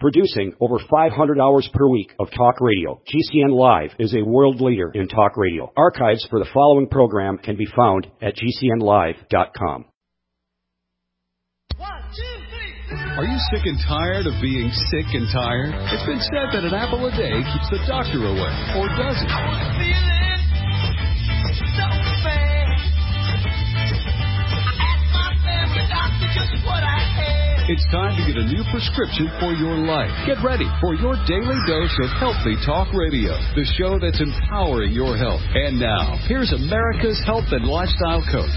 Producing over 500 hours per week of talk radio, GCN Live is a world leader in talk radio. Archives for the following program can be found at GCNlive.com. Are you sick and tired of being sick and tired? It's been said that an apple a day keeps the doctor away, or does it? It's time to get a new prescription for your life. Get ready for your daily dose of Healthy Talk Radio, the show that's empowering your health. And now, here's America's health and lifestyle coach.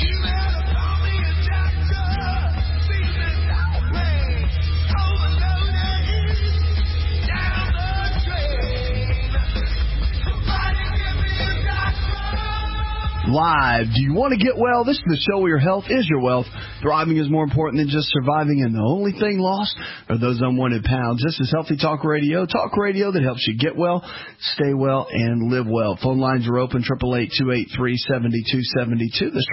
Live. Do you want to get well? This is the show where your health is your wealth. Thriving is more important than just surviving, and the only thing lost are those unwanted pounds. This is Healthy Talk Radio that helps you get well, stay well, and live well. Phone lines are open, 888-283-7272. That's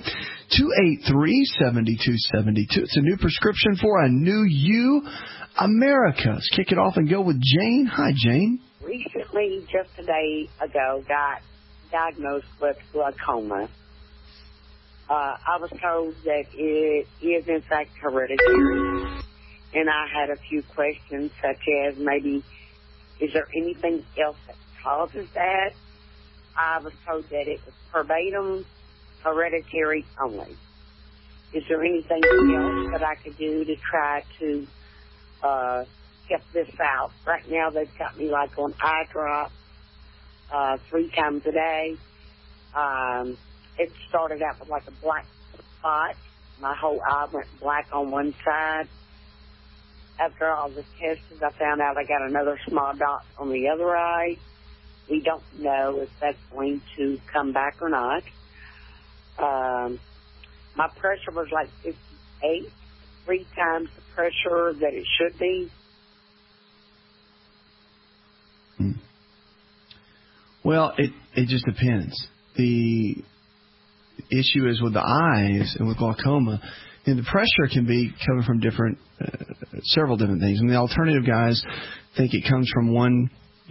888-283-7272. It's a new prescription for a new you, America. Let's kick it off and go with Jane. Hi, Jane. Recently, just a day ago, got diagnosed with glaucoma. I was told that it is in fact hereditary, and I had a few questions such as maybe, is there anything else that causes that? I was told that it was verbatim hereditary only. Is there anything else that I could do to try to get this out? Right now they've got me like on eye drops 3 times a day. It started out with like a black spot. My whole eye went black on one side. After all the tests, I found out I got another small dot on the other eye. We don't know if that's going to come back or not. My pressure was like 58, 3 times the pressure that it should be. Well, it just depends. The issue is with the eyes and with glaucoma, and the pressure can be coming from several different things. And the alternative guys think it comes from one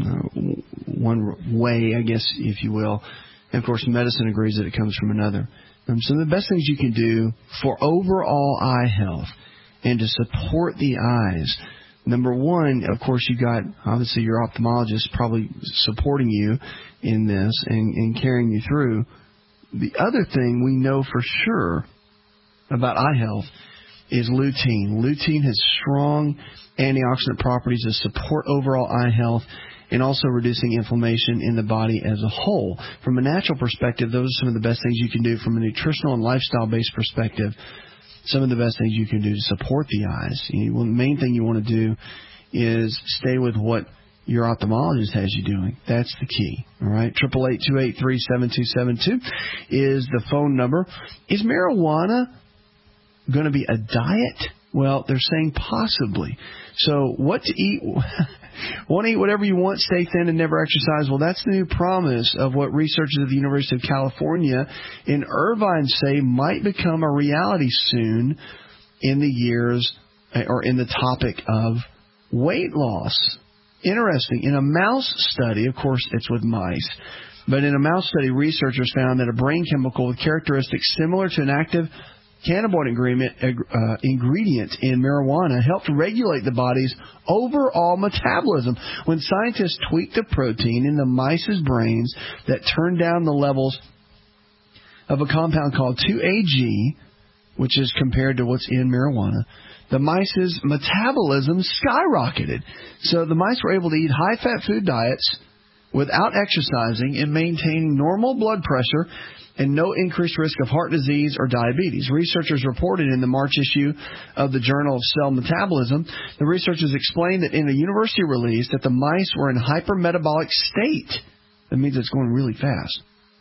way, I guess, if you will. And, of course, medicine agrees that it comes from another. So the best things you can do for overall eye health and to support the eyes, number one, of course, you got, obviously, your ophthalmologist probably supporting you in this and carrying you through. The other thing we know for sure about eye health is lutein. Lutein has strong antioxidant properties that support overall eye health and also reducing inflammation in the body as a whole. From a natural perspective, those are some of the best things you can do. From a nutritional and lifestyle-based perspective, some of the best things you can do to support the eyes. The main thing you want to do is stay with what your ophthalmologist has you doing. That's the key. All right? 888-283-7272 is the phone number. Is marijuana going to be a diet? Well, they're saying possibly. So what to eat? Want to eat whatever you want, stay thin, and never exercise? Well, that's the new promise of what researchers at the University of California in Irvine say might become a reality soon in the years or in the topic of weight loss. Interesting. In a mouse study, of course, it's with mice, but in a mouse study, researchers found that a brain chemical with characteristics similar to an active cannabinoid ingredient in marijuana helped regulate the body's overall metabolism. When scientists tweaked the protein in the mice's brains that turned down the levels of a compound called 2-AG, which is compared to what's in marijuana, the mice's metabolism skyrocketed. So the mice were able to eat high-fat food diets without exercising and maintaining normal blood pressure and no increased risk of heart disease or diabetes. Researchers reported in the March issue of the Journal of Cell Metabolism, the researchers explained that in a university release that the mice were in hypermetabolic state. That means it's going really fast.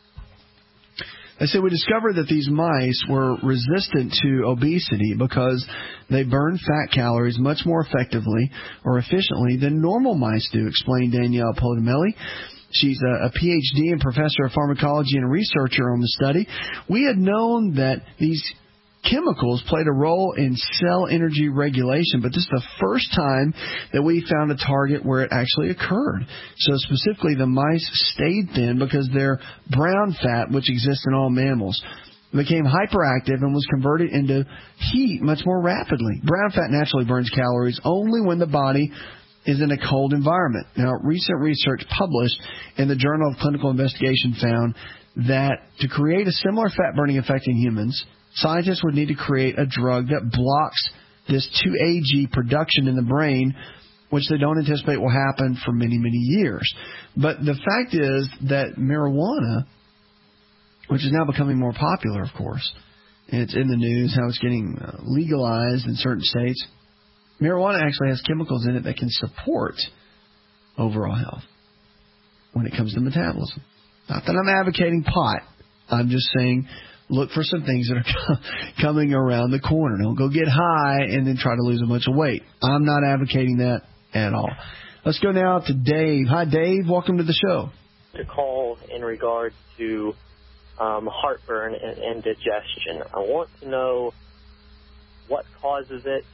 They said we discovered that these mice were resistant to obesity because they burn fat calories much more effectively or efficiently than normal mice do, explained Danielle Podamelli. She's a PhD and professor of pharmacology and a researcher on the study. We had known that these chemicals played a role in cell energy regulation, but this is the first time that we found a target where it actually occurred. So specifically, the mice stayed thin because their brown fat, which exists in all mammals, became hyperactive and was converted into heat much more rapidly. Brown fat naturally burns calories only when the body is in a cold environment. Now, recent research published in the Journal of Clinical Investigation found that to create a similar fat-burning effect in humans, scientists would need to create a drug that blocks this 2-AG production in the brain, which they don't anticipate will happen for many, many years. But the fact is that marijuana, which is now becoming more popular, of course, and it's in the news how it's getting legalized in certain states, marijuana actually has chemicals in it that can support overall health when it comes to metabolism. Not that I'm advocating pot. I'm just saying look for some things that are coming around the corner. Don't go get high and then try to lose a bunch of weight. I'm not advocating that at all. Let's go now to Dave. Hi, Dave. Welcome to the show. To call in regards to heartburn and digestion. I want to know what causes it,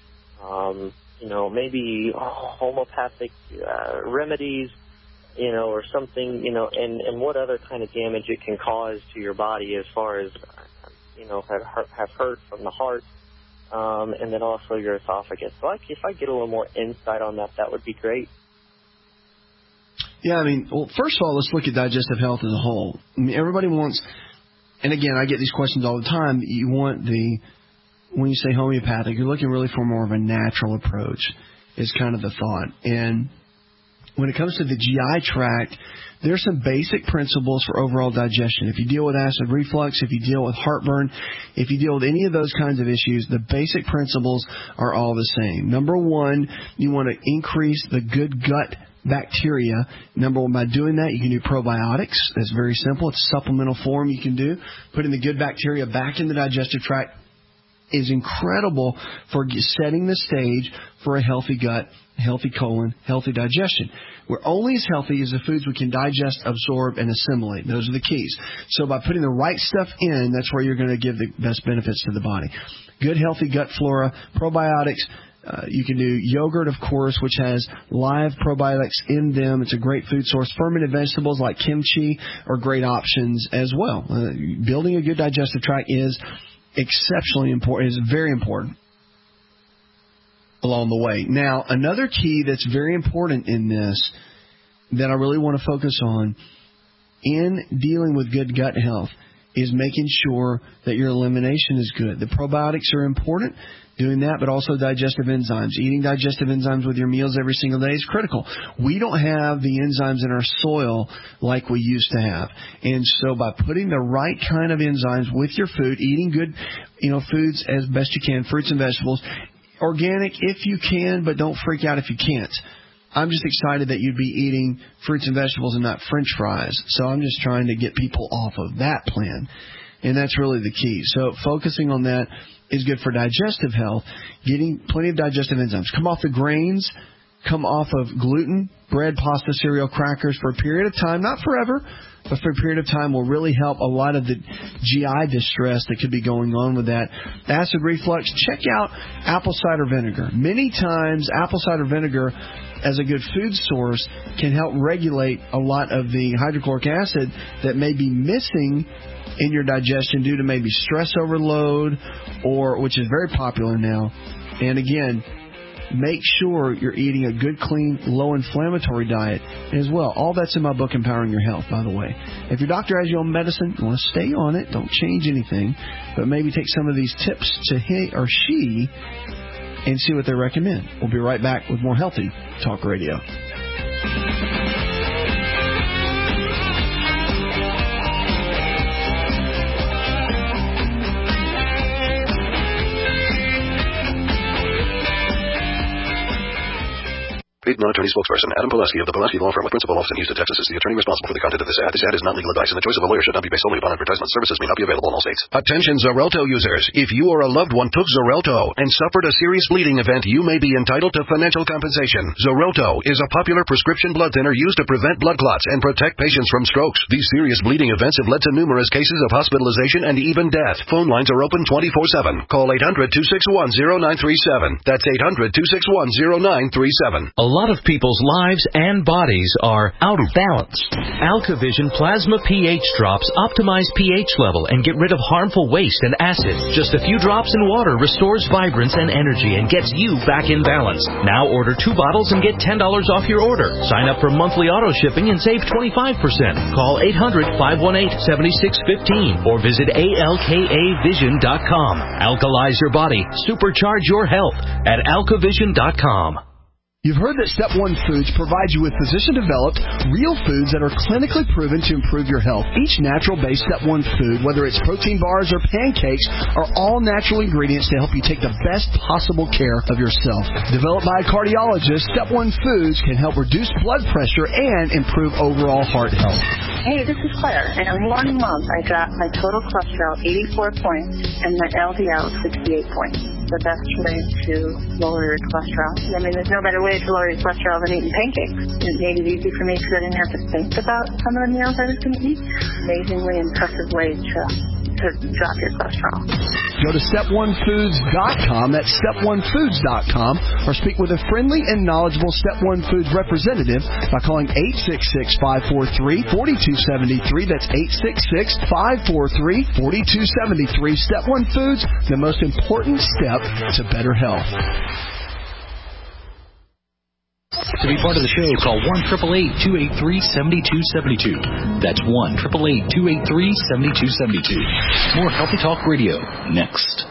maybe homeopathic remedies, or something, and what other kind of damage it can cause to your body as far as, have hurt from the heart, and then also your esophagus. So if I get a little more insight on that, that would be great. Yeah, first of all, let's look at digestive health as a whole. Everybody wants, and again, I get these questions all the time, you want when you say homeopathic, you're looking really for more of a natural approach is kind of the thought. And when it comes to the GI tract, there's some basic principles for overall digestion. If you deal with acid reflux, if you deal with heartburn, if you deal with any of those kinds of issues, the basic principles are all the same. Number one, you want to increase the good gut bacteria. Number one, by doing that, you can do probiotics. That's very simple. It's a supplemental form you can do. Putting the good bacteria back in the digestive tract is incredible for setting the stage for a healthy gut, healthy colon, healthy digestion. We're only as healthy as the foods we can digest, absorb, and assimilate. Those are the keys. So by putting the right stuff in, that's where you're going to give the best benefits to the body. Good, healthy gut flora, probiotics. You can do yogurt, of course, which has live probiotics in them. It's a great food source. Fermented vegetables like kimchi are great options as well. Building a good digestive tract is exceptionally important, is very important along the way. Now, another key that's very important in this that I really want to focus on in dealing with good gut health is making sure that your elimination is good. The probiotics are important, doing that, but also digestive enzymes. Eating digestive enzymes with your meals every single day is critical. We don't have the enzymes in our soil like we used to have. And so by putting the right kind of enzymes with your food, eating good, foods as best you can, fruits and vegetables, organic if you can, but don't freak out if you can't. I'm just excited that you'd be eating fruits and vegetables and not French fries. So I'm just trying to get people off of that plan. And that's really the key. So focusing on that is good for digestive health, getting plenty of digestive enzymes. Come off the grains, come off of gluten, bread, pasta, cereal, crackers for a period of time, not forever, but for a period of time will really help a lot of the GI distress that could be going on with that. Acid reflux, check out apple cider vinegar. Many times apple cider vinegar as a good food source can help regulate a lot of the hydrochloric acid that may be missing in your digestion due to maybe stress overload, or which is very popular now. And again, make sure you're eating a good, clean, low-inflammatory diet as well. All that's in my book, Empowering Your Health, by the way. If your doctor has you on medicine, you want to stay on it. Don't change anything. But maybe take some of these tips to he or she and see what they recommend. We'll be right back with more Healthy Talk Radio. Paid non-attorney spokesperson Adam Pulaski of the Pulaski Law Firm with principal office in Houston, Texas is the attorney responsible for the content of this ad. This ad is not legal advice, and the choice of a lawyer should not be based solely upon advertisement. Services may not be available in all states. Attention Xarelto users. If you or a loved one took Xarelto and suffered a serious bleeding event, you may be entitled to financial compensation. Xarelto is a popular prescription blood thinner used to prevent blood clots and protect patients from strokes. These serious bleeding events have led to numerous cases of hospitalization and even death. Phone lines are open 24/7. Call 800-261-0937. That's 800-261-0937. A lot of people's lives and bodies are out of balance. AlkaVision Plasma pH drops optimize pH level and get rid of harmful waste and acid. Just a few drops in water restores vibrance and energy and gets you back in balance. Now order 2 bottles and get $10 off your order. Sign up for monthly auto shipping and save 25%. Call 800-518-7615 or visit alkavision.com. Alkalize your body. Supercharge your health at alkavision.com. You've heard that Step 1 Foods provides you with physician-developed, real foods that are clinically proven to improve your health. Each natural-based Step 1 food, whether it's protein bars or pancakes, are all natural ingredients to help you take the best possible care of yourself. Developed by a cardiologist, Step 1 Foods can help reduce blood pressure and improve overall heart health. Hey, this is Claire. In 1 month, I dropped my total cholesterol 84 points and my LDL 68 points. The best way to lower your cholesterol. I mean, there's no better way to lower your cholesterol than eating pancakes. It made it easy for me because I didn't have to think about some of the meals I was going to eat. Amazingly impressive way to drop your cholesterol. Go to step1foods.com, that's step1foods.com, or speak with a friendly and knowledgeable Step 1 Foods representative by calling 866-543-4273. That's 866-543-4273. Step 1 Foods, the most important step to better health. To be part of the show, call 1-888-283-7272. That's 1-888-283-7272. More Healthy Talk Radio next.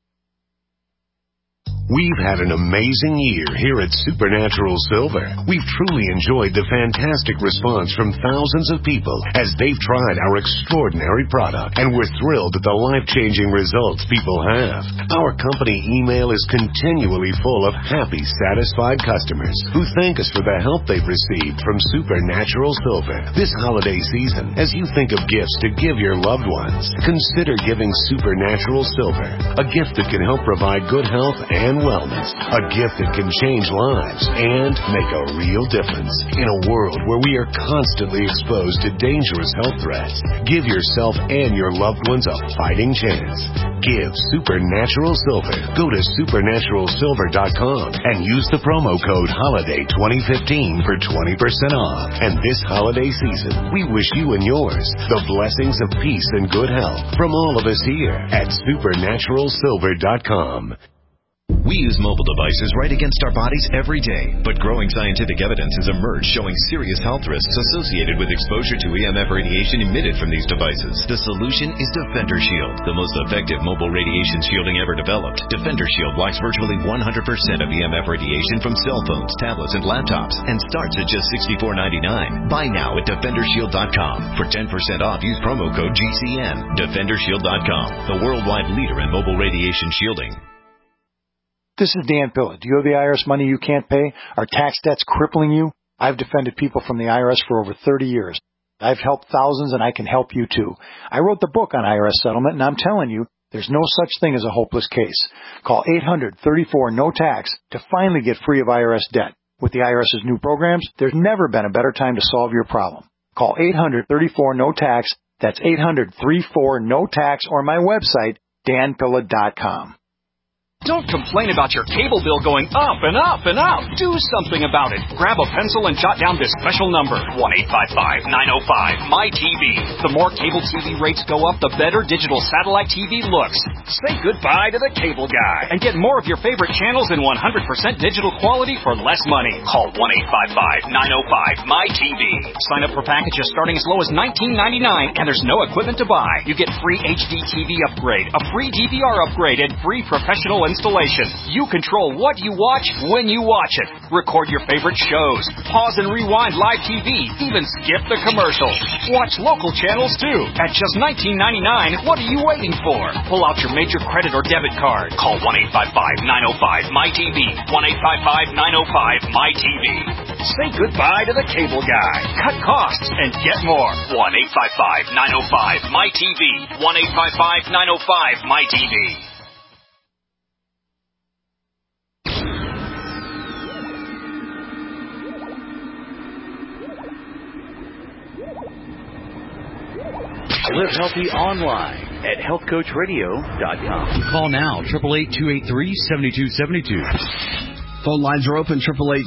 We've had an amazing year here at Supernatural Silver. We've truly enjoyed the fantastic response from thousands of people as they've tried our extraordinary product, and we're thrilled at the life-changing results people have. Our company email is continually full of happy, satisfied customers who thank us for the help they've received from Supernatural Silver. This holiday season, as you think of gifts to give your loved ones, consider giving Supernatural Silver, a gift that can help provide good health and wellness, a gift that can change lives and make a real difference. In a world where we are constantly exposed to dangerous health threats, give yourself and your loved ones a fighting chance. Give Supernatural Silver. Go to supernaturalsilver.com and use the promo code HOLIDAY2015 for 20% off. And this holiday season, we wish you and yours the blessings of peace and good health from all of us here at supernaturalsilver.com. We use mobile devices right against our bodies every day, but growing scientific evidence has emerged showing serious health risks associated with exposure to EMF radiation emitted from these devices. The solution is Defender Shield, the most effective mobile radiation shielding ever developed. Defender Shield blocks virtually 100% of EMF radiation from cell phones, tablets, and laptops, and starts at just $64.99. Buy now at DefenderShield.com. For 10% off, use promo code GCN. DefenderShield.com, the worldwide leader in mobile radiation shielding. This is Dan Pilla. Do you owe the IRS money you can't pay? Are tax debts crippling you? I've defended people from the IRS for over 30 years. I've helped thousands, and I can help you too. I wrote the book on IRS settlement, and I'm telling you, there's no such thing as a hopeless case. Call 800-34-NO-TAX to finally get free of IRS debt. With the IRS's new programs, there's never been a better time to solve your problem. Call 800-34-NO-TAX. That's 800-34-NO-TAX, or my website, danpilla.com. Don't complain about your cable bill going up and up and up. Do something about it. Grab a pencil and jot down this special number, 1-855-905-MY-TV. The more cable TV rates go up, the better digital satellite TV looks. Say goodbye to the cable guy and get more of your favorite channels in 100% digital quality for less money. Call 1-855-905-MY-TV. Sign up for packages starting as low as $19.99, and there's no equipment to buy. You get free HD TV upgrade, a free DVR upgrade, and free professional installation. You control what you watch when you watch it. Record your favorite shows. Pause and rewind live TV. Even skip the commercials. Watch local channels too. At just $19.99, what are you waiting for? Pull out your major credit or debit card. Call 1-855-905-MyTV. 1-855-905-MyTV. Say goodbye to the cable guy. Cut costs and get more. 1-855-905-MyTV. 1-855-905-MyTV. Live healthy online at healthcoachradio.com. Call now, 888-283-7272. Phone lines are open,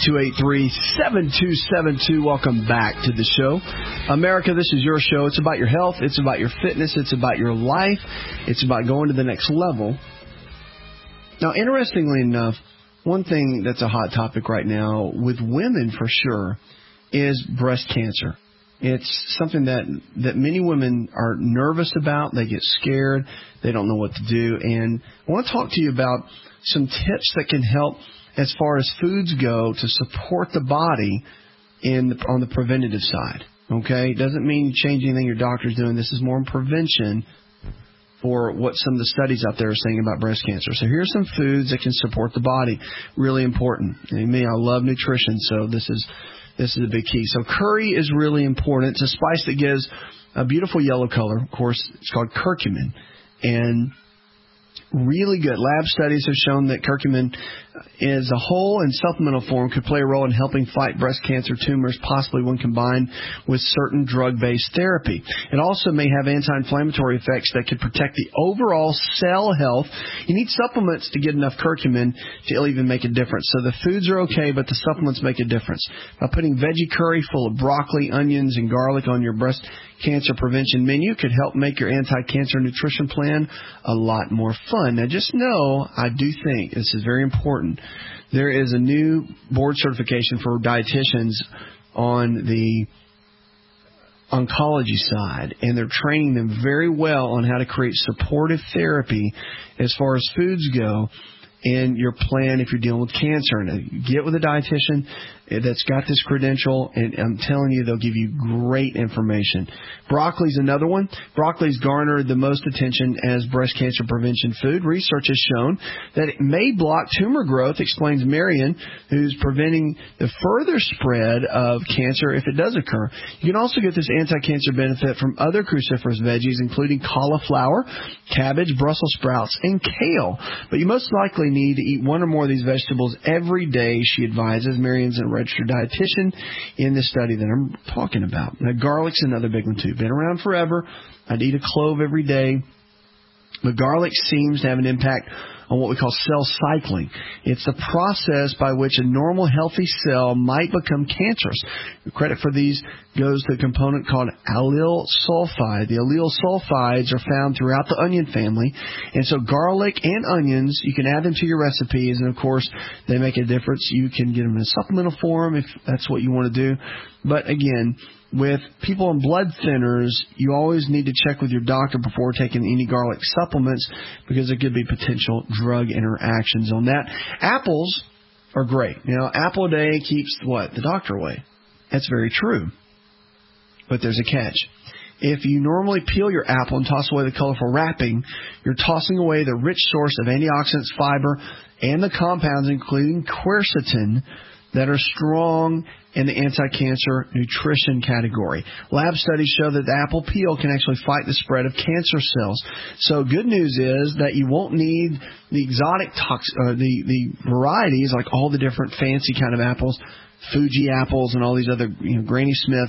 888-283-7272. Welcome back to the show. America, this is your show. It's about your health. It's about your fitness. It's about your life. It's about going to the next level. Now, interestingly enough, one thing that's a hot topic right now with women for sure is breast cancer. It's something that many women are nervous about. They get scared. They don't know what to do. And I want to talk to you about some tips that can help as far as foods go to support the body on the preventative side. Okay? It doesn't mean change anything your doctor's doing. This is more in prevention for what some of the studies out there are saying about breast cancer. So here's some foods that can support the body. Really important. I mean, I love nutrition, so this is a big key. So curry is really important. It's a spice that gives a beautiful yellow color. Of course, it's called curcumin. And really good. Lab studies have shown that curcumin as a whole and supplemental form could play a role in helping fight breast cancer tumors, possibly when combined with certain drug-based therapy. It also may have anti-inflammatory effects that could protect the overall cell health. You need supplements to get enough curcumin to even make a difference. So the foods are okay, but the supplements make a difference. By putting veggie curry full of broccoli, onions, and garlic on your breast cancer prevention menu could help make your anti-cancer nutrition plan a lot more fun. Now, just know, I do think, this is very important, there is a new board certification for dietitians on the oncology side, and they're training them very well on how to create supportive therapy as far as foods go in your plan if you're dealing with cancer. And get with a dietitian that's got this credential, and I'm telling you, they'll give you great information. Broccoli's another one. Broccoli's garnered the most attention as breast cancer prevention food. Research has shown that it may block tumor growth, explains Marion, who's preventing the further spread of cancer if it does occur. You can also get this anti-cancer benefit from other cruciferous veggies, including cauliflower, cabbage, Brussels sprouts, and kale. But you most likely need to eat one or more of these vegetables every day, she advises. Marion's a registered dietitian in this study that I'm talking about. Now, garlic's another big one, too. Been around forever. I'd eat a clove every day. But garlic seems to have an impact on what we call cell cycling. It's the process by which a normal, healthy cell might become cancerous. The credit for these goes to a component called allyl sulfide. The allyl sulfides are found throughout the onion family. And so garlic and onions, you can add them to your recipes, and, of course, they make a difference. You can get them in a supplemental form if that's what you want to do. But, again, with people on blood thinners, you always need to check with your doctor before taking any garlic supplements because there could be potential drug interactions on that. Apples are great. You know, apple a day keeps what? The doctor away. That's very true. But there's a catch. If you normally peel your apple and toss away the colorful wrapping, you're tossing away the rich source of antioxidants, fiber, and the compounds, including quercetin, that are strong in the anti-cancer nutrition category. Lab studies show that the apple peel can actually fight the spread of cancer cells. So good news is that you won't need the exotic the varieties, like all the different fancy kind of apples, Fuji apples and all these other, Granny Smith.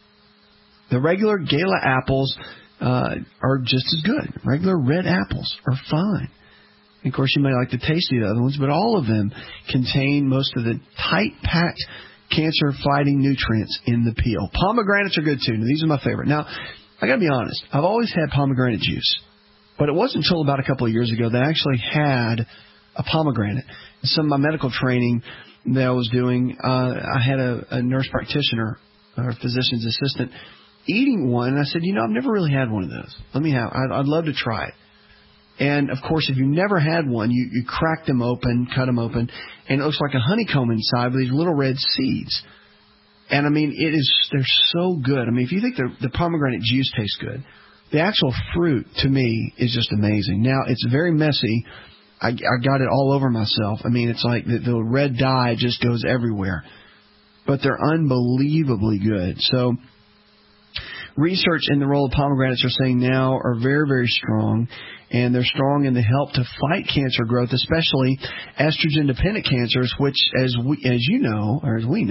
The regular Gala apples are just as good. Regular red apples are fine. Of course, you may like the taste of the other ones, but all of them contain most of the tight-packed cancer-fighting nutrients in the peel. Pomegranates are good, too. Now, these are my favorite. Now, I got to be honest. I've always had pomegranate juice, but it wasn't until about a couple of years ago that I actually had a pomegranate. Some of my medical training that I was doing, I had a nurse practitioner, or physician's assistant, eating one, and I said, I've never really had one of those. I'd love to try it. And, of course, if you've never had one, you crack them open, cut them open, and it looks like a honeycomb inside with these little red seeds. And, I mean, they're so good. I mean, if you think the pomegranate juice tastes good, the actual fruit, to me, is just amazing. Now, it's very messy. I got it all over myself. I mean, it's like the red dye just goes everywhere. But they're unbelievably good. So research in the role of pomegranates are saying now are very, very strong, and they're strong in the help to fight cancer growth, especially estrogen-dependent cancers, which, as we know,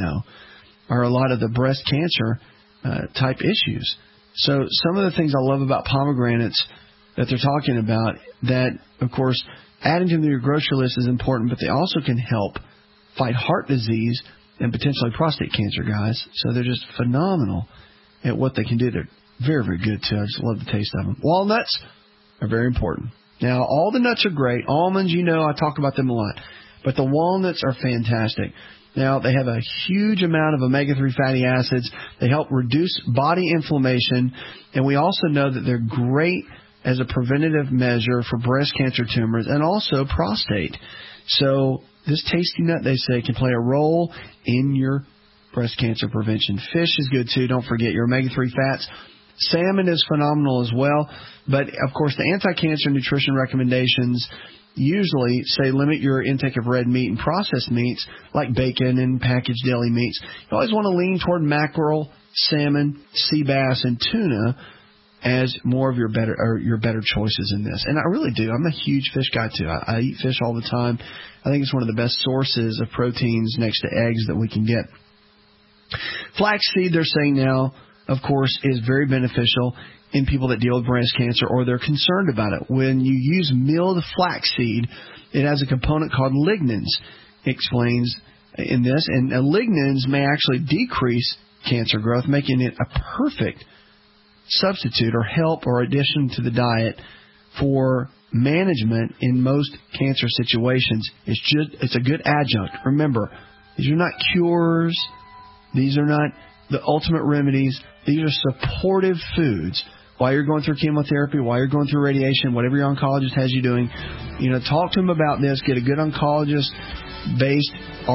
are a lot of the breast cancer type issues. So some of the things I love about pomegranates that they're talking about, that, of course, adding them to your grocery list is important, but they also can help fight heart disease and potentially prostate cancer, guys. So they're just phenomenal at what they can do. They're very, very good, too. I just love the taste of them. Walnuts are very important. Now, all the nuts are great. Almonds, I talk about them a lot. But the walnuts are fantastic. Now, they have a huge amount of omega-3 fatty acids. They help reduce body inflammation. And we also know that they're great as a preventative measure for breast cancer tumors and also prostate. So this tasty nut, they say, can play a role in your breast cancer prevention. Fish is good, too. Don't forget your omega-3 fats. Salmon is phenomenal as well. But, of course, the anti-cancer nutrition recommendations usually say limit your intake of red meat and processed meats like bacon and packaged deli meats. You always want to lean toward mackerel, salmon, sea bass, and tuna as more of your better choices in this. And I really do. I'm a huge fish guy, too. I eat fish all the time. I think it's one of the best sources of proteins next to eggs that we can get. Flaxseed, they're saying now, of course, is very beneficial in people that deal with breast cancer or they're concerned about it. When you use milled flaxseed, it has a component called lignans, explains in this. And lignans may actually decrease cancer growth, making it a perfect substitute or help or addition to the diet for management in most cancer situations. It's a good adjunct. Remember, these are not cures. These are not the ultimate remedies. These are supportive foods. While you're going through chemotherapy, while you're going through radiation, whatever your oncologist has you doing, talk to them about this. Get a good oncologist-based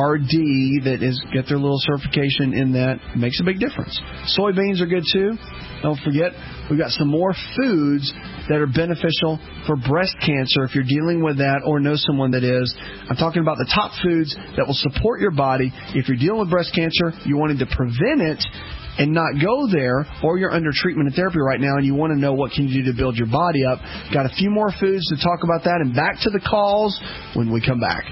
RD that get their little certification in that. It makes a big difference. Soybeans are good, too. Don't forget, we've got some more foods that are beneficial for breast cancer if you're dealing with that or know someone that is. I'm talking about the top foods that will support your body. If you're dealing with breast cancer, you wanted to prevent it and not go there, or you're under treatment and therapy right now and you want to know what can you do to build your body up. Got a few more foods to talk about that, and back to the calls when we come back.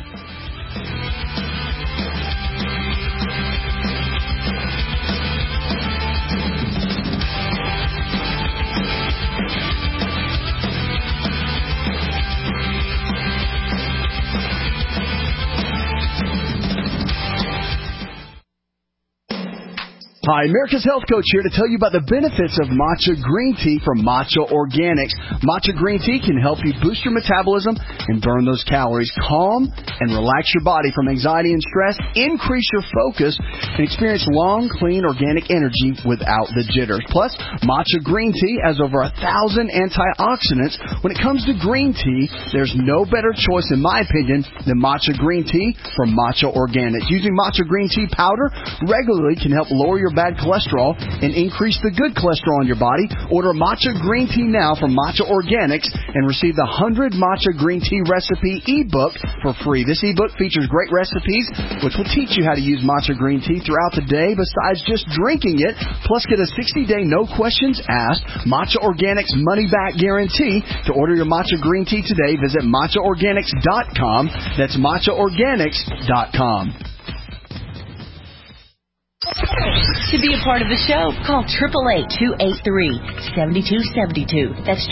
Hi, America's Health Coach here to tell you about the benefits of matcha green tea from Matcha Organics. Matcha green tea can help you boost your metabolism and burn those calories, calm and relax your body from anxiety and stress, increase your focus, and experience long, clean, organic energy without the jitters. Plus, matcha green tea has over 1,000 antioxidants. When it comes to green tea, there's no better choice, in my opinion, than matcha green tea from Matcha Organics. Using matcha green tea powder regularly can help lower your bad cholesterol and increase the good cholesterol in your body. Order matcha green tea now from Matcha Organics and receive the 100 matcha green tea recipe ebook for free. This ebook features great recipes which will teach you how to use matcha green tea throughout the day besides just drinking it. Plus, get a 60-day no questions asked Matcha Organics money back guarantee. To order your matcha green tea today, visit matchaorganics.com. That's matchaorganics.com. To be a part of the show, call 888-283-7272. That's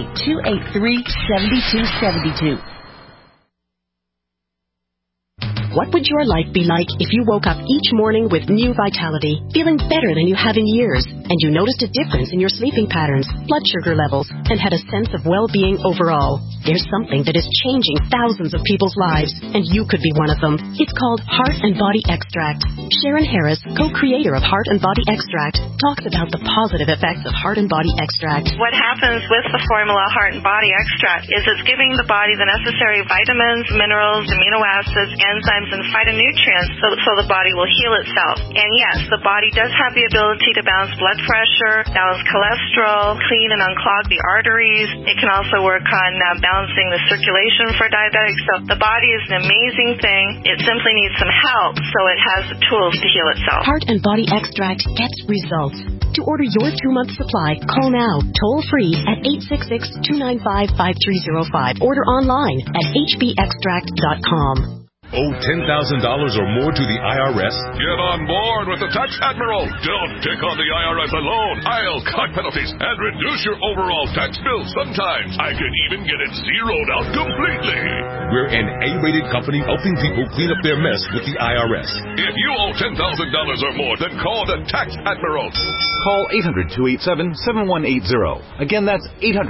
888-283-7272. What would your life be like if you woke up each morning with new vitality, feeling better than you have in years, and you noticed a difference in your sleeping patterns, blood sugar levels, and had a sense of well-being overall? There's something that is changing thousands of people's lives, and you could be one of them. It's called Heart and Body Extract. Sharon Harris, co-creator of Heart and Body Extract, talks about the positive effects of Heart and Body Extract. What happens with the formula Heart and Body Extract is it's giving the body the necessary vitamins, minerals, amino acids, enzymes, and phytonutrients so the body will heal itself. And yes, the body does have the ability to balance blood pressure, balance cholesterol, clean and unclog the arteries. It can also work on balancing the circulation for diabetics. So the body is an amazing thing. It simply needs some help so it has the tools to heal itself. Heart and Body Extract gets results. To order your 2-month supply, call now, toll-free at 866-295-5305. Order online at hbextract.com. Owe $10,000 or more to the IRS? Get on board with the Tax Admiral. Don't take on the IRS alone. I'll cut penalties and reduce your overall tax bill. Sometimes I can even get it zeroed out completely. We're an A-rated company helping people clean up their mess with the IRS. If you owe $10,000 or more, then call the Tax Admiral. Call 800-287-7180. Again, that's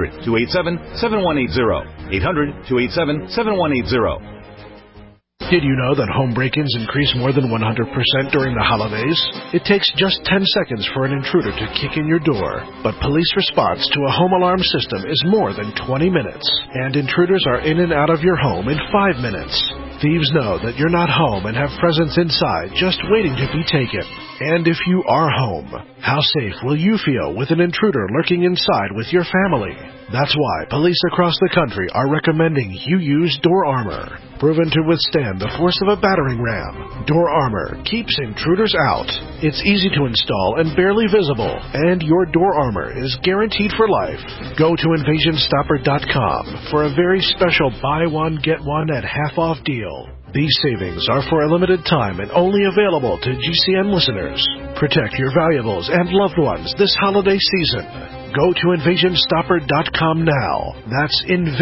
800-287-7180. 800-287-7180. Did you know that home break-ins increase more than 100% during the holidays? It takes just 10 seconds for an intruder to kick in your door, but police response to a home alarm system is more than 20 minutes, and intruders are in and out of your home in 5 minutes. Thieves know that you're not home and have presents inside just waiting to be taken. And if you are home, how safe will you feel with an intruder lurking inside with your family? That's why police across the country are recommending you use Door Armor. Proven to withstand the force of a battering ram, Door Armor keeps intruders out. It's easy to install and barely visible, and your Door Armor is guaranteed for life. Go to InvasionStopper.com for a very special buy one, get one at half-off deal. These savings are for a limited time and only available to GCN listeners. Protect your valuables and loved ones this holiday season. Go to InvasionStopper.com now. That's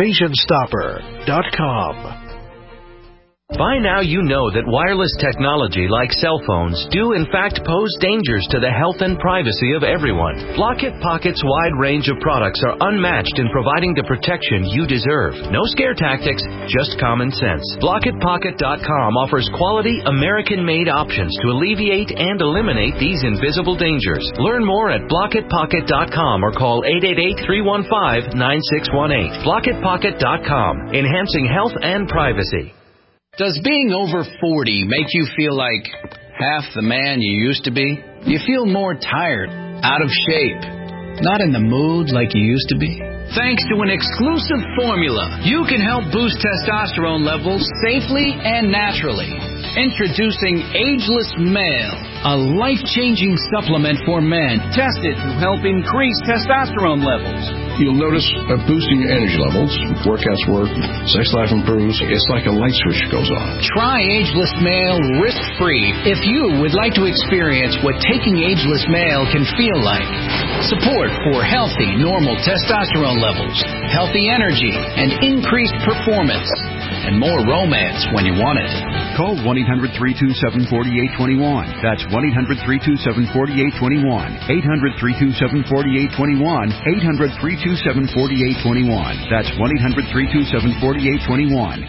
InvasionStopper.com. By now you know that wireless technology like cell phones do in fact pose dangers to the health and privacy of everyone. Blockit Pocket's wide range of products are unmatched in providing the protection you deserve. No scare tactics, just common sense. BlockitPocket.com offers quality American-made options to alleviate and eliminate these invisible dangers. Learn more at BlockitPocket.com or call 888-315-9618. BlockitPocket.com, enhancing health and privacy. Does being over 40 make you feel like half the man you used to be? You feel more tired, out of shape, not in the mood like you used to be? Thanks to an exclusive formula, you can help boost testosterone levels safely and naturally. Introducing Ageless Male, a life-changing supplement for men tested to help increase testosterone levels. You'll notice a boosting your energy levels, workouts work, sex life improves. It's like a light switch goes on. Try Ageless Male risk-free if you would like to experience what taking Ageless Male can feel like. Support for healthy, normal testosterone levels, healthy energy, and increased performance. And more romance when you want it. Call 1-800-327-4821. That's 1-800-327-4821. 800-327-4821. 800-327-4821. That's 1-800-327-4821.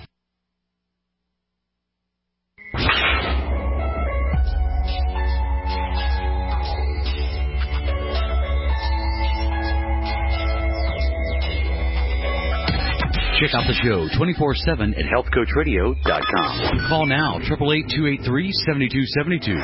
Check out the show 24/7 at healthcoachradio.com. Call now, 888-283-7272.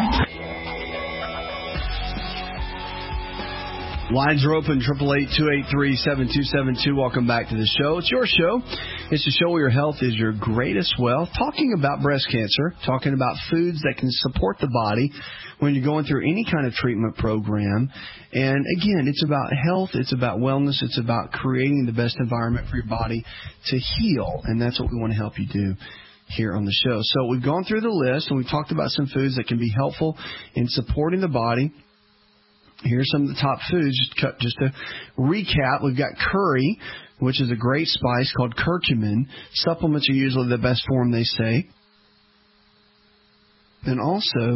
Lines are open, 888-283-7272. Welcome back to the show. It's your show. It's the show where your health is your greatest wealth. Talking about breast cancer, talking about foods that can support the body when you're going through any kind of treatment program. And again, it's about health, it's about wellness, it's about creating the best environment for your body to heal. And that's what we want to help you do here on the show. So we've gone through the list and we've talked about some foods that can be helpful in supporting the body. Here's some of the top foods. Just to recap, we've got curry, which is a great spice called curcumin. Supplements are usually the best form, they say. and also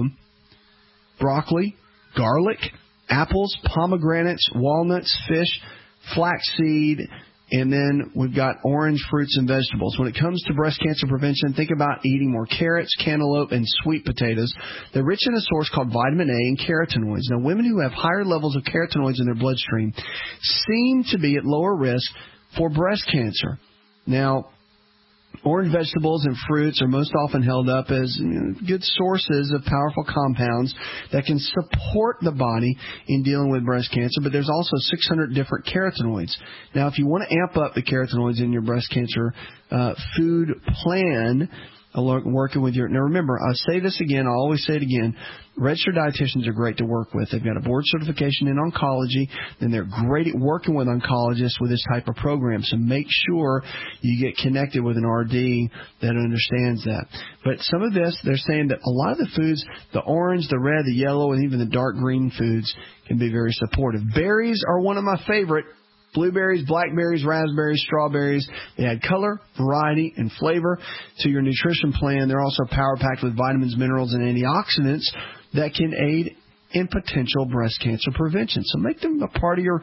broccoli, garlic, apples, pomegranates, walnuts, fish, flaxseed, and then we've got orange fruits and vegetables. When it comes to breast cancer prevention, think about eating more carrots, cantaloupe, and sweet potatoes. They're rich in a source called vitamin A and carotenoids. Now, women who have higher levels of carotenoids in their bloodstream seem to be at lower risk for breast cancer. Now, orange vegetables and fruits are most often held up as good sources of powerful compounds that can support the body in dealing with breast cancer, but there's also 600 different carotenoids. Now, if you want to amp up the carotenoids in your breast cancer food plan, working with your... Now, remember, I'll say this again, I'll always say it again, registered dietitians are great to work with. They've got a board certification in oncology, and they're great at working with oncologists with this type of program. So make sure you get connected with an RD that understands that. But some of this, they're saying that a lot of the foods, the orange, the red, the yellow, and even the dark green foods can be very supportive. Berries are one of my favorite. Blueberries, blackberries, raspberries, strawberries. They add color, variety, and flavor to your nutrition plan. They're also power-packed with vitamins, minerals, and antioxidants that can aid in potential breast cancer prevention. So make them a part of your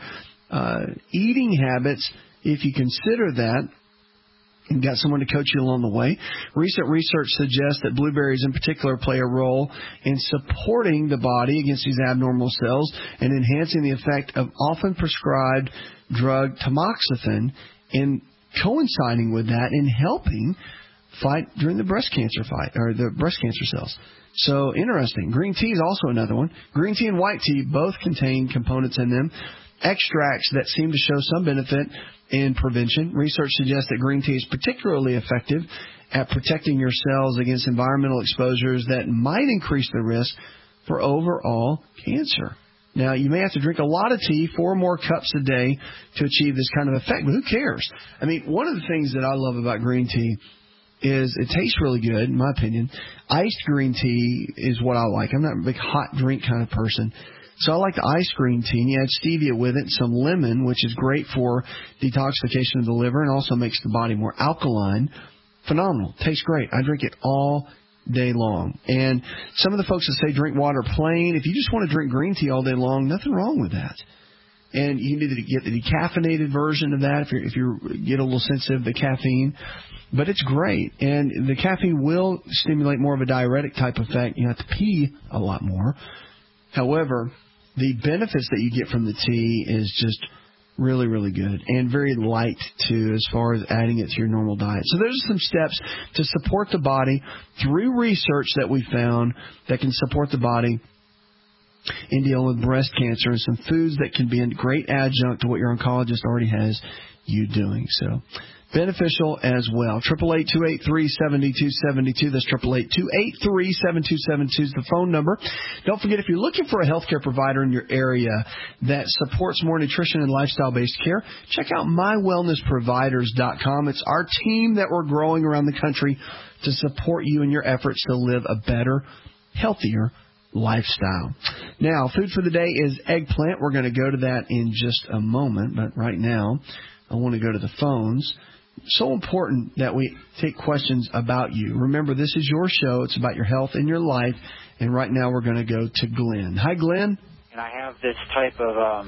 eating habits if you consider that. You've got someone to coach you along the way. Recent research suggests that blueberries in particular play a role in supporting the body against these abnormal cells and enhancing the effect of often prescribed drug tamoxifen, and coinciding with that in helping fight during the breast cancer fight, or the breast cancer cells. So interesting. Green tea is also another one. Green tea and white tea both contain components in them, extracts that seem to show some benefit in prevention. Research suggests that green tea is particularly effective at protecting your cells against environmental exposures that might increase the risk for overall cancer. Now, you may have to drink a lot of tea, 4 more cups a day, to achieve this kind of effect, but who cares? I mean, one of the things that I love about green tea is it tastes really good, in my opinion. Iced green tea is what I like. I'm not a big hot drink kind of person. So I like the iced green tea, and you add stevia with it, some lemon, which is great for detoxification of the liver and also makes the body more alkaline. Phenomenal. Tastes great. I drink it all day long. And some of the folks that say drink water plain, if you just want to drink green tea all day long, nothing wrong with that. And you need to get the decaffeinated version of that if you get a little sensitive to caffeine. But it's great. And the caffeine will stimulate more of a diuretic type effect. You have to pee a lot more. However, the benefits that you get from the tea is just really, really good, and very light, too, as far as adding it to your normal diet. So there's some steps to support the body through research that we found that can support the body in dealing with breast cancer, and some foods that can be a great adjunct to what your oncologist already has you doing. So beneficial as well. 888-283-7272. That's 888-283-7272 is the phone number. Don't forget, if you're looking for a healthcare provider in your area that supports more nutrition and lifestyle-based care, check out mywellnessproviders.com. It's our team that we're growing around the country to support you in your efforts to live a better, healthier lifestyle. Now, food for the day is eggplant. We're going to go to that in just a moment, but right now I want to go to the phones. So important that we take questions about you. Remember, this is your show. It's about your health and your life. And right now we're going to go to Glenn. Hi, Glenn. And I have this type of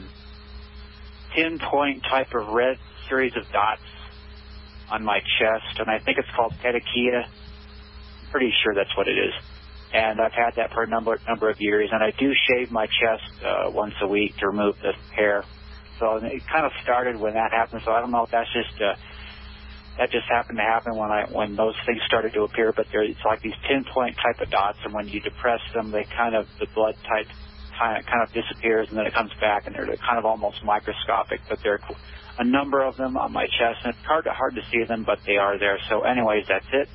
pinpoint type of red series of dots on my chest, and I think it's called petechia. I'm pretty sure that's what it is. And I've had that for a number of years. And I do shave my chest once a week to remove the hair. So it kind of started when that happened. So I don't know if that's just that just happened to happen when those things started to appear. But it's like these pinpoint type of dots, and when you depress them, the blood type kind of disappears, and then it comes back, and they're kind of almost microscopic. But there are a number of them on my chest, and it's hard to see them, but they are there. So, anyways, that's it.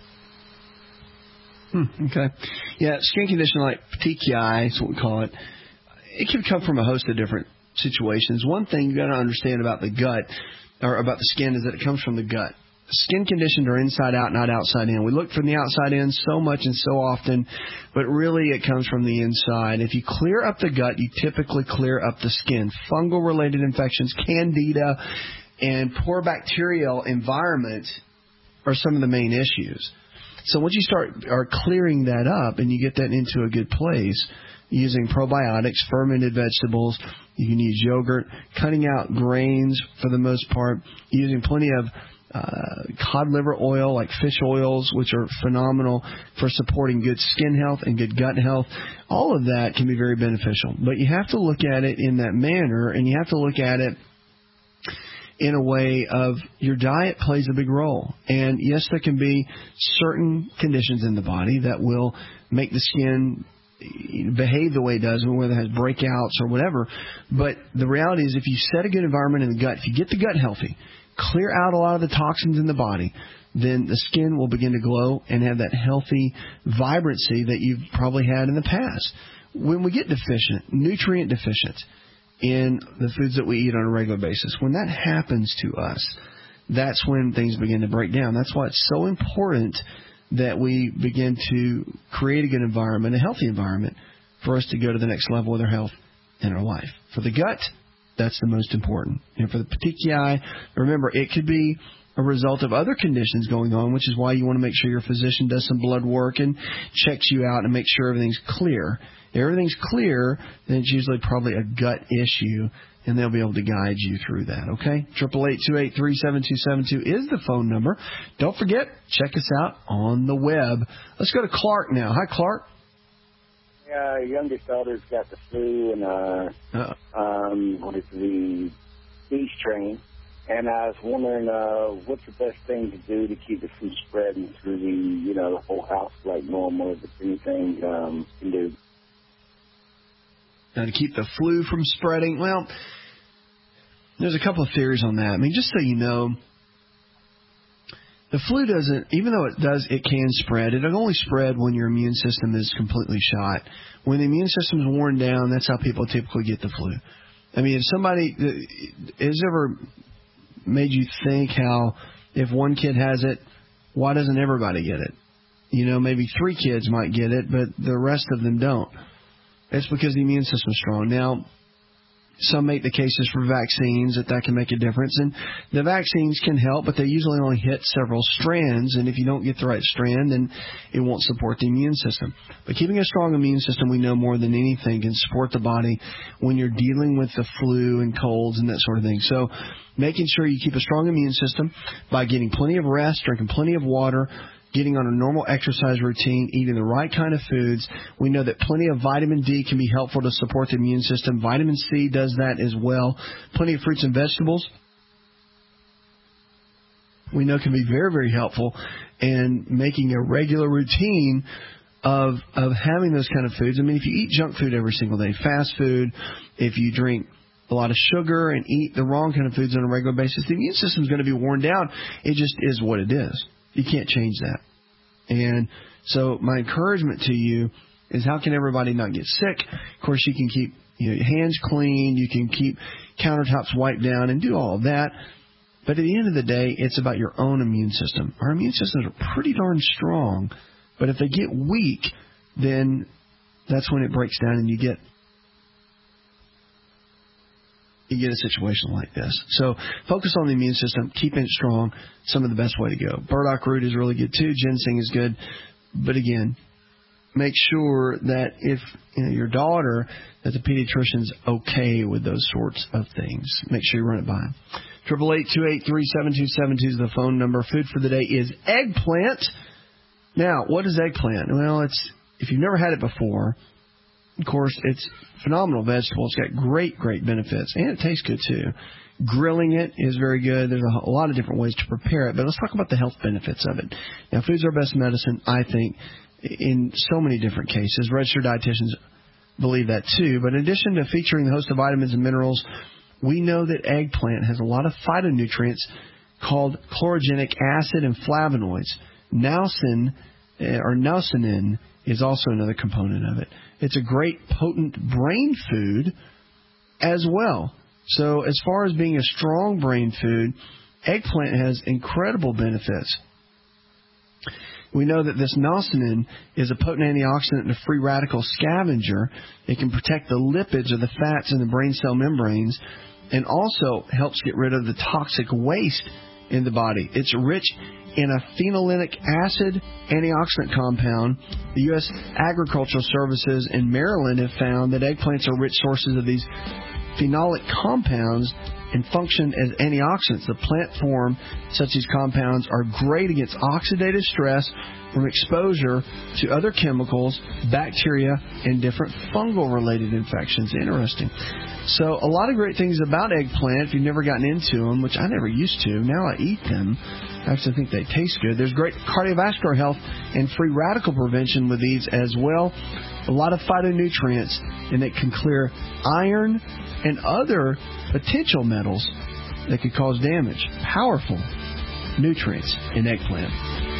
Okay. Yeah, skin condition like petechiae is what we call it. It can come from a host of different situations. One thing you got to understand about the gut, or about the skin, is that it comes from the gut. Skin conditions are inside out, not outside in. We look from the outside in so much and so often, but really it comes from the inside. If you clear up the gut, you typically clear up the skin. Fungal-related infections, candida, and poor bacterial environment are some of the main issues. So once you are clearing that up and you get that into a good place, using probiotics, fermented vegetables, you can use yogurt, cutting out grains for the most part, using plenty of cod liver oil, like fish oils, which are phenomenal for supporting good skin health and good gut health. All of that can be very beneficial. But you have to look at it in that manner, and you have to look at it in a way of your diet plays a big role. And yes, there can be certain conditions in the body that will make the skin behave the way it does, whether it has breakouts or whatever. But the reality is, if you set a good environment in the gut, if you get the gut healthy, clear out a lot of the toxins in the body, then the skin will begin to glow and have that healthy vibrancy that you've probably had in the past. When we get deficient, nutrient deficient in the foods that we eat on a regular basis, when that happens to us, that's when things begin to break down. That's why it's so important that we begin to create a good environment, a healthy environment, for us to go to the next level with our health and our life. For the gut, that's the most important. And for the petechiae, remember, it could be a result of other conditions going on, which is why you want to make sure your physician does some blood work and checks you out and makes sure everything's clear. If everything's clear, then it's usually probably a gut issue, and they'll be able to guide you through that, okay? 888-283-7272 is the phone number. Don't forget, check us out on the web. Let's go to Clark now. Hi, Clark. Youngest daughter's got the flu and with the bee strain, and I was wondering what's the best thing to do to keep it from spreading through the whole house like normal, if there's anything you can do. Now, to keep the flu from spreading, well, there's a couple of theories on that. I mean, just so you know, the flu doesn't, even though it can spread, it'll only spread when your immune system is completely shot. When the immune system is worn down, that's how people typically get the flu. I mean, if somebody has ever made you think how if one kid has it, why doesn't everybody get it? Maybe 3 kids might get it, but the rest of them don't. It's because the immune system is strong. Now, some make the cases for vaccines that can make a difference. And the vaccines can help, but they usually only hit several strands. And if you don't get the right strand, then it won't support the immune system. But keeping a strong immune system, we know more than anything, can support the body when you're dealing with the flu and colds and that sort of thing. So making sure you keep a strong immune system by getting plenty of rest, drinking plenty of water, getting on a normal exercise routine, eating the right kind of foods. We know that plenty of vitamin D can be helpful to support the immune system. Vitamin C does that as well. Plenty of fruits and vegetables we know can be very, very helpful. And making a regular routine of having those kind of foods. I mean, if you eat junk food every single day, fast food, if you drink a lot of sugar and eat the wrong kind of foods on a regular basis, the immune system is going to be worn down. It just is what it is. You can't change that. And so my encouragement to you is, how can everybody not get sick? Of course, you can keep your hands clean. You can keep countertops wiped down and do all of that. But at the end of the day, it's about your own immune system. Our immune systems are pretty darn strong. But if they get weak, then that's when it breaks down and you get a situation like this. So focus on the immune system, keeping it strong, some of the best way to go. Burdock root is really good too. Ginseng is good. But again, make sure that if your daughter, that the pediatrician's okay with those sorts of things. Make sure you run it by him. 888-283-7272 is the phone number. Food for the day is eggplant. Now, what is eggplant? Well, if you've never had it before, of course, it's a phenomenal vegetable. It's got great, great benefits, and it tastes good, too. Grilling it is very good. There's a lot of different ways to prepare it, but let's talk about the health benefits of it. Now, food's our best medicine, I think, in so many different cases. Registered dietitians believe that, too. But in addition to featuring a host of vitamins and minerals, we know that eggplant has a lot of phytonutrients called chlorogenic acid and flavonoids. Nausein is also another component of it. It's a great, potent brain food as well. So as far as being a strong brain food, eggplant has incredible benefits. We know that this nausein is a potent antioxidant and a free radical scavenger. It can protect the lipids or the fats in the brain cell membranes, and also helps get rid of the toxic waste in the body. It's rich in a phenolic acid antioxidant compound. The U.S. Agricultural Services in Maryland have found that eggplants are rich sources of these phenolic compounds and function as antioxidants. The plant form such these compounds are great against oxidative stress from exposure to other chemicals, bacteria, and different fungal-related infections. Interesting. So a lot of great things about eggplant if you've never gotten into them, which I never used to. Now I eat them. I actually think they taste good. There's great cardiovascular health and free radical prevention with these as well. A lot of phytonutrients, and it can clear iron and other potential metals that could cause damage. Powerful nutrients in eggplant.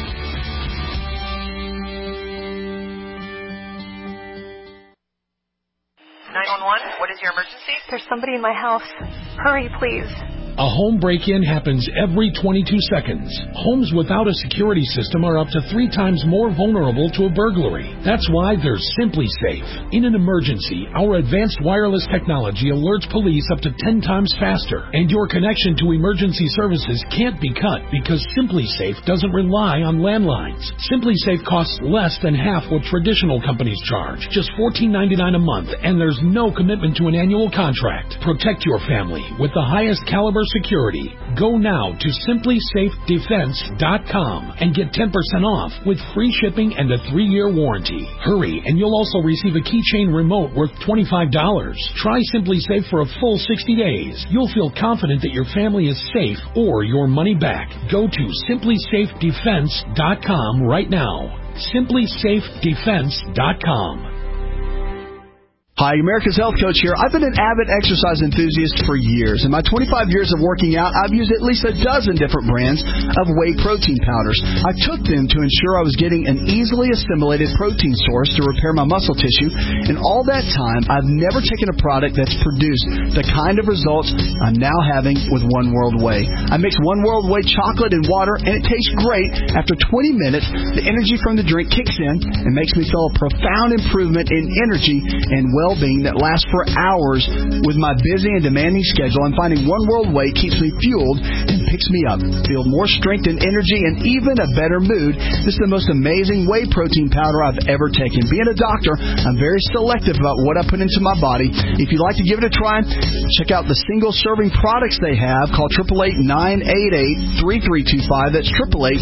911, what is your emergency? There's somebody in my house. Hurry, please. A home break-in happens every 22 seconds. Homes without a security system are up to 3 times more vulnerable to a burglary. That's why there's SimpliSafe. In an emergency, our advanced wireless technology alerts police up to 10 times faster, and your connection to emergency services can't be cut because SimpliSafe doesn't rely on landlines. SimpliSafe costs less than half what traditional companies charge, just $14.99 a month, and there's no commitment to an annual contract. Protect your family with the highest caliber security. Go now to simplysafedefense.com and get 10% off with free shipping and a 3-year warranty. Hurry, and you'll also receive a keychain remote worth $25. Try SimpliSafe for a full 60 days. You'll feel confident that your family is safe or your money back. Go to simplysafedefense.com right now. simplysafedefense.com. Hi, America's Health Coach here. I've been an avid exercise enthusiast for years. In my 25 years of working out, I've used at least a dozen different brands of whey protein powders. I took them to ensure I was getting an easily assimilated protein source to repair my muscle tissue. And all that time, I've never taken a product that's produced the kind of results I'm now having with One World Whey. I mix One World Whey chocolate and water, and it tastes great. After 20 minutes, the energy from the drink kicks in and makes me feel a profound improvement in energy and well-being that lasts for hours. With my busy and demanding schedule, I'm finding One World Whey keeps me fueled and picks me up. Feel more strength and energy and even a better mood. This is the most amazing whey protein powder I've ever taken. Being a doctor, I'm very selective about what I put into my body. If you'd like to give it a try, check out the single serving products they have. Call 888-988-3325. That's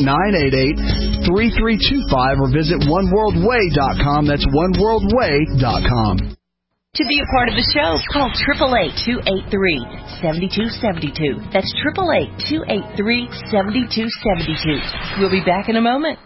888-988-3325, or visit oneworldwhey.com. That's oneworldwhey.com. To be a part of the show, call 888-283-7272. That's 888-283-7272. We'll be back in a moment.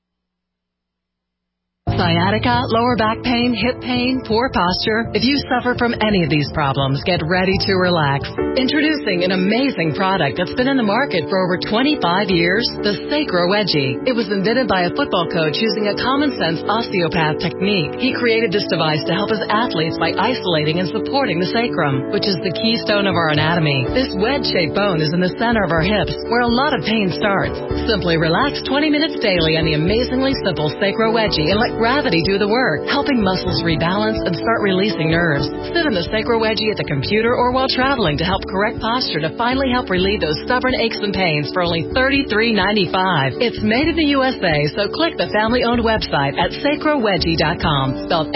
Sciatica, lower back pain, hip pain, poor posture. If you suffer from any of these problems, get ready to relax. Introducing an amazing product that's been in the market for over 25 years, the Sacro Wedgie. It was invented by a football coach using a common-sense osteopath technique. He created this device to help his athletes by isolating and supporting the sacrum, which is the keystone of our anatomy. This wedge-shaped bone is in the center of our hips, where a lot of pain starts. Simply relax 20 minutes daily on the amazingly simple Sacro Wedgie and let gravity do the work, helping muscles rebalance and start releasing nerves. Sit in the Sacro Wedgie at the computer or while traveling to help correct posture to finally help relieve those stubborn aches and pains for only $33.95. It's made in the USA, so click the family-owned website at sacrowedgie.com, spelled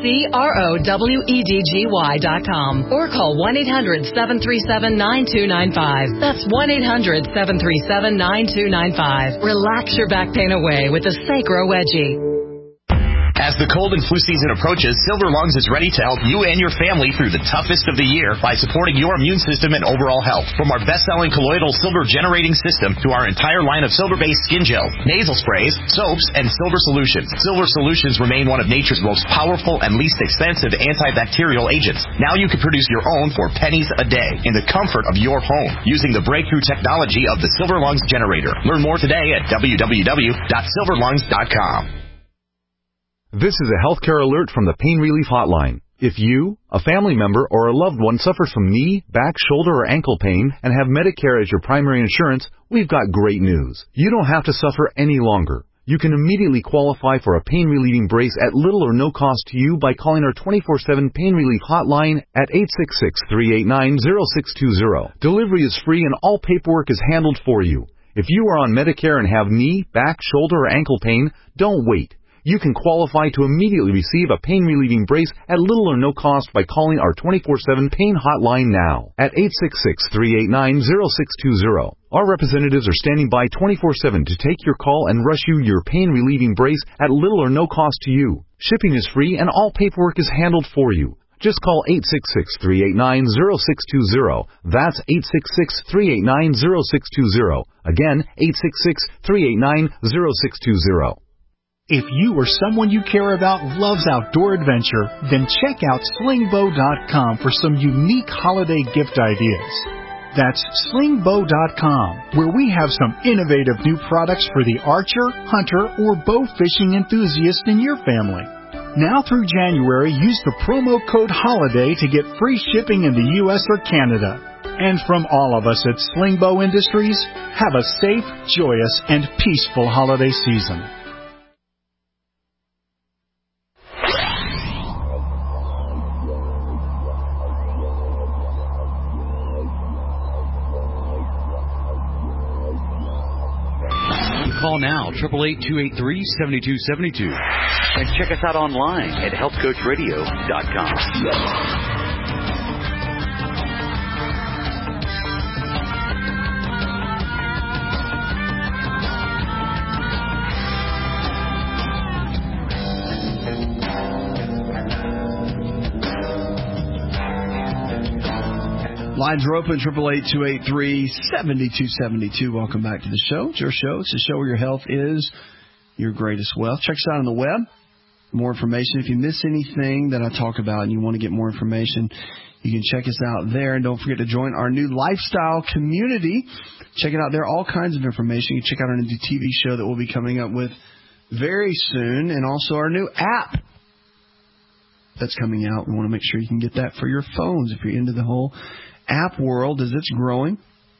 SACROWEDGY.com, or call 1-800-737-9295. That's 1-800-737-9295. Relax your back pain away with the Sacro Wedgie. As the cold and flu season approaches, Silver Lungs is ready to help you and your family through the toughest of the year by supporting your immune system and overall health. From our best-selling colloidal silver generating system to our entire line of silver-based skin gels, nasal sprays, soaps, and silver solutions. Silver solutions remain one of nature's most powerful and least expensive antibacterial agents. Now you can produce your own for pennies a day in the comfort of your home using the breakthrough technology of the Silver Lungs generator. Learn more today at www.silverlungs.com. This is a healthcare alert from the Pain Relief Hotline. If you, a family member, or a loved one suffers from knee, back, shoulder, or ankle pain and have Medicare as your primary insurance, we've got great news. You don't have to suffer any longer. You can immediately qualify for a pain-relieving brace at little or no cost to you by calling our 24/7 Pain Relief Hotline at 866-389-0620. Delivery is free and all paperwork is handled for you. If you are on Medicare and have knee, back, shoulder, or ankle pain, don't wait. You can qualify to immediately receive a pain-relieving brace at little or no cost by calling our 24/7 pain hotline now at 866-389-0620. Our representatives are standing by 24/7 to take your call and rush you your pain-relieving brace at little or no cost to you. Shipping is free and all paperwork is handled for you. Just call 866-389-0620. That's 866-389-0620. Again, 866-389-0620. If you or someone you care about loves outdoor adventure, then check out slingbow.com for some unique holiday gift ideas. That's slingbow.com, where we have some innovative new products for the archer, hunter, or bow fishing enthusiast in your family. Now through January, use the promo code HOLIDAY to get free shipping in the U.S. or Canada. And from all of us at Slingbow Industries, have a safe, joyous, and peaceful holiday season. Call now, 888-283-7272. And check us out online at healthcoachradio.com. Lines are open, 888-283-7272. Welcome back to the show. It's your show. It's the show where your health is your greatest wealth. Check us out on the web. More information. If you miss anything that I talk about and you want to get more information, you can check us out there. And don't forget to join our new lifestyle community. Check it out there. All kinds of information. You can check out our new TV show that we'll be coming up with very soon. And also our new app that's coming out. We want to make sure you can get that for your phones if you're into the whole app world as it's growing.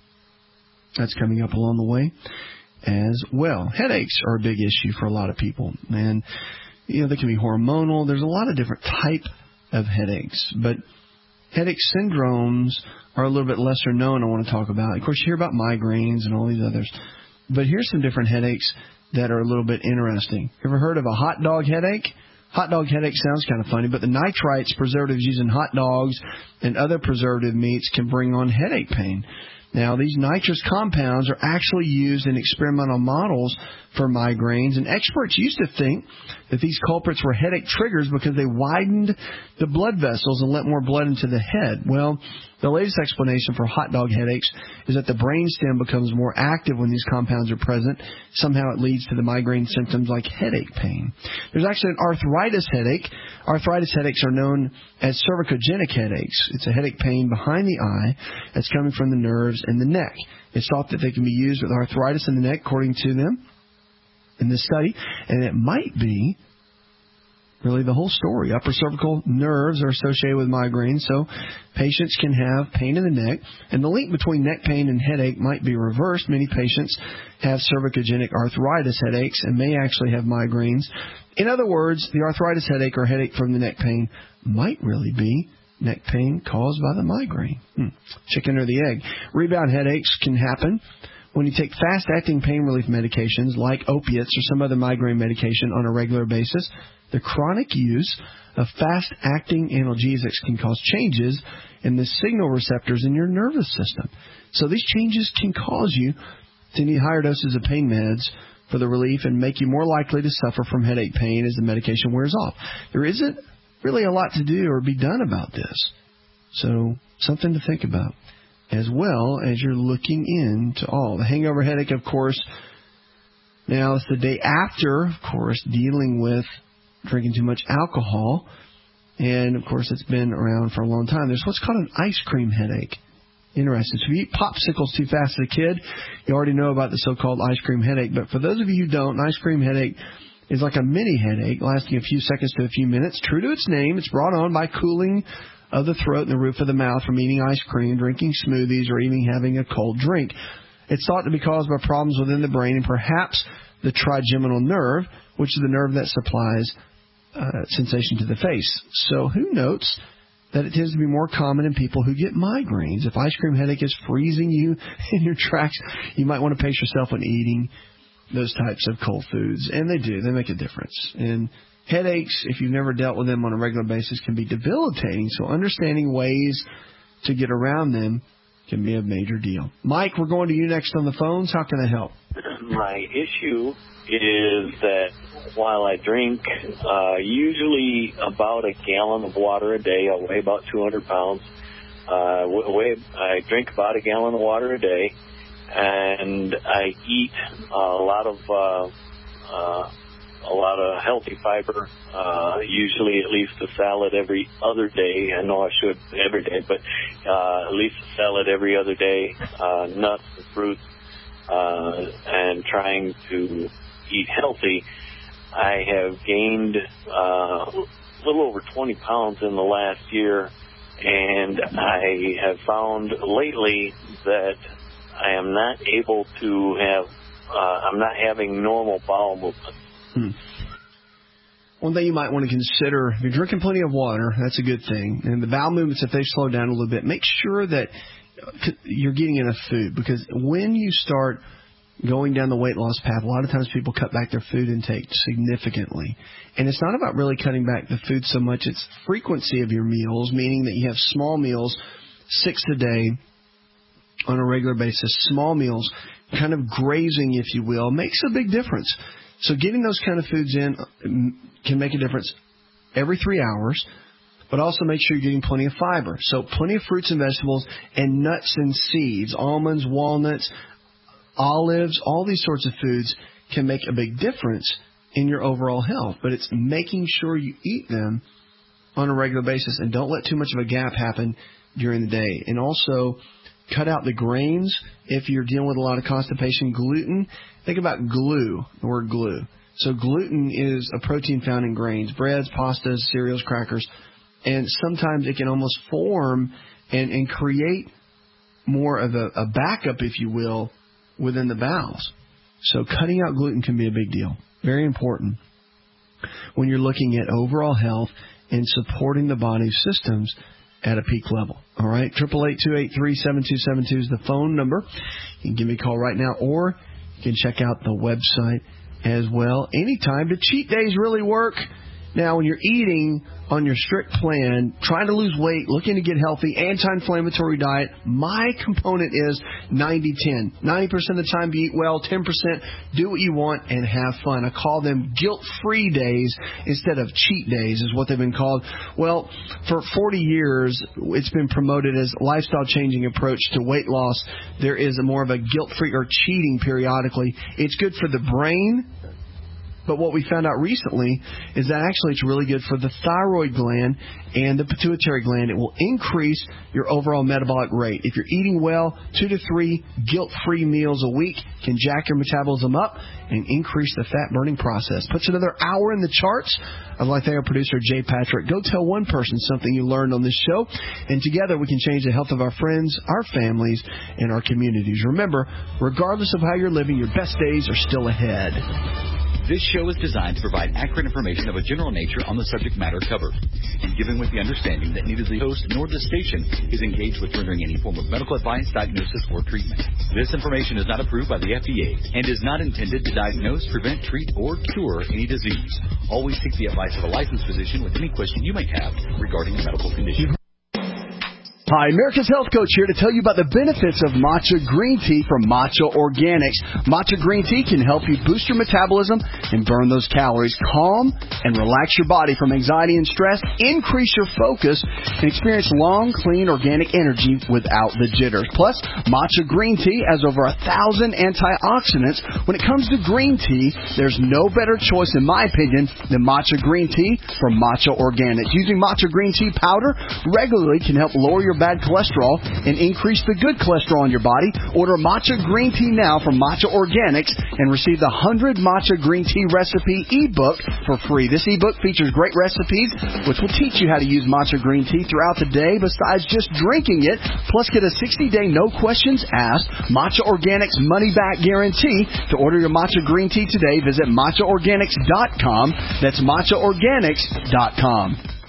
That's coming up along the way as well. Headaches are a big issue for a lot of people. And, they can be hormonal. There's a lot of different type of headaches. But headache syndromes are a little bit lesser known I want to talk about. Of course, you hear about migraines and all these others. But here's some different headaches that are a little bit interesting. Ever heard of a hot dog headache? Hot dog headache sounds kind of funny, but the nitrites, preservatives used in hot dogs and other preservative meats can bring on headache pain. Now, these nitrous compounds are actually used in experimental models for migraines, and experts used to think that these culprits were headache triggers because they widened the blood vessels and let more blood into the head. Well, the latest explanation for hot dog headaches is that the brainstem becomes more active when these compounds are present. Somehow it leads to the migraine symptoms like headache pain. There's actually an arthritis headache. Arthritis headaches are known as cervicogenic headaches. It's a headache pain behind the eye that's coming from the nerves in the neck. It's thought that they can be used with arthritis in the neck, according to them in this study, and it might be really the whole story. Upper cervical nerves are associated with migraine, so patients can have pain in the neck, and the link between neck pain and headache might be reversed. Many patients have cervicogenic arthritis headaches and may actually have migraines. In other words, the arthritis headache or headache from the neck pain might really be neck pain caused by the migraine. Chicken or the egg. Rebound headaches can happen when you take fast-acting pain relief medications like opiates or some other migraine medication on a regular basis. The chronic use of fast-acting analgesics can cause changes in the signal receptors in your nervous system. So these changes can cause you to need higher doses of pain meds for the relief and make you more likely to suffer from headache pain as the medication wears off. There isn't really a lot to do or be done about this. So something to think about, as well as you're looking into all. The hangover headache, of course, now it's the day after, of course, dealing with drinking too much alcohol. And, of course, it's been around for a long time. There's what's called an ice cream headache. Interesting. So if you eat popsicles too fast as a kid, you already know about the so-called ice cream headache. But for those of you who don't, an ice cream headache is like a mini headache lasting a few seconds to a few minutes. True to its name, it's brought on by cooling of the throat and the roof of the mouth from eating ice cream, drinking smoothies, or even having a cold drink. It's thought to be caused by problems within the brain and perhaps the trigeminal nerve, which is the nerve that supplies sensation to the face. So who knows? that it tends to be more common in people who get migraines. If ice cream headache is freezing you in your tracks, you might want to pace yourself when eating those types of cold foods. And they do. They make a difference. And headaches, if you've never dealt with them on a regular basis, can be debilitating. So understanding ways to get around them can be a major deal. Mike, we're going to you next on the phones. How can I help? My issue is that while I drink usually about a gallon of water a day, I weigh about 200 pounds. I drink about a gallon of water a day, and I eat a lot of healthy fiber. Usually at least a salad every other day. I know I should every day, but at least a salad every other day. Nuts and fruits, and trying to eat healthy. I have gained a little over 20 pounds in the last year, and I have found lately that I am not able to have, I'm not having normal bowel movements. One thing you might want to consider, if you're drinking plenty of water, that's a good thing. And the bowel movements, if they slow down a little bit, make sure that you're getting enough food, because when you start going down the weight loss path, a lot of times people cut back their food intake significantly. And it's not about really cutting back the food so much. It's frequency of your meals, meaning that you have small meals, 6 a day on a regular basis. Small meals, kind of grazing, if you will, makes a big difference. So getting those kind of foods in can make a difference every 3 hours, but also make sure you're getting plenty of fiber. So plenty of fruits and vegetables and nuts and seeds, almonds, walnuts, olives, all these sorts of foods can make a big difference in your overall health. But it's making sure you eat them on a regular basis and don't let too much of a gap happen during the day. And also cut out the grains if you're dealing with a lot of constipation. Gluten, think about glue, the word glue. So gluten is a protein found in grains, breads, pastas, cereals, crackers. And sometimes it can almost form and create more of a backup, if you will, within the bowels. So cutting out gluten can be a big deal. Very important when you're looking at overall health and supporting the body's systems at a peak level. All right, 888-283-7272 is the phone number. You can give me a call right now, or you can check out the website as well. Anytime. Do cheat days really work? Now, when you're eating on your strict plan, trying to lose weight, looking to get healthy, anti-inflammatory diet, my component is 90-10. 90% of the time you eat well, 10% do what you want and have fun. I call them guilt-free days instead of cheat days is what they've been called. Well, for 40 years, it's been promoted as a lifestyle-changing approach to weight loss. There is more of a guilt-free or cheating periodically. It's good for the brain. But what we found out recently is that actually it's really good for the thyroid gland and the pituitary gland. It will increase your overall metabolic rate. If you're eating well, 2 to 3 guilt-free meals a week can jack your metabolism up and increase the fat-burning process. Puts another hour in the charts. I'd like to thank our producer, Jay Patrick. Go tell one person something you learned on this show, and together we can change the health of our friends, our families, and our communities. Remember, regardless of how you're living, your best days are still ahead. This show is designed to provide accurate information of a general nature on the subject matter covered, and given with the understanding that neither the host nor the station is engaged with rendering any form of medical advice, diagnosis, or treatment. This information is not approved by the FDA and is not intended to diagnose, prevent, treat, or cure any disease. Always seek the advice of a licensed physician with any question you may have regarding a medical condition. Hi, America's Health Coach here to tell you about the benefits of matcha green tea from Matcha Organics. Matcha green tea can help you boost your metabolism and burn those calories, calm and relax your body from anxiety and stress, increase your focus, and experience long, clean, organic energy without the jitters. Plus, matcha green tea has over 1,000 antioxidants. When it comes to green tea, there's no better choice, in my opinion, than matcha green tea from Matcha Organics. Using matcha green tea powder regularly can help lower your bad cholesterol and increase the good cholesterol in your body. Order matcha green tea now from Matcha Organics and receive the 100 matcha green tea recipe ebook for free. This ebook features great recipes which will teach you how to use matcha green tea throughout the day besides just drinking it. Plus, get a 60-day no questions asked Matcha Organics money back guarantee. To order your matcha green tea today, visit matchaorganics.com. That's matchaorganics.com.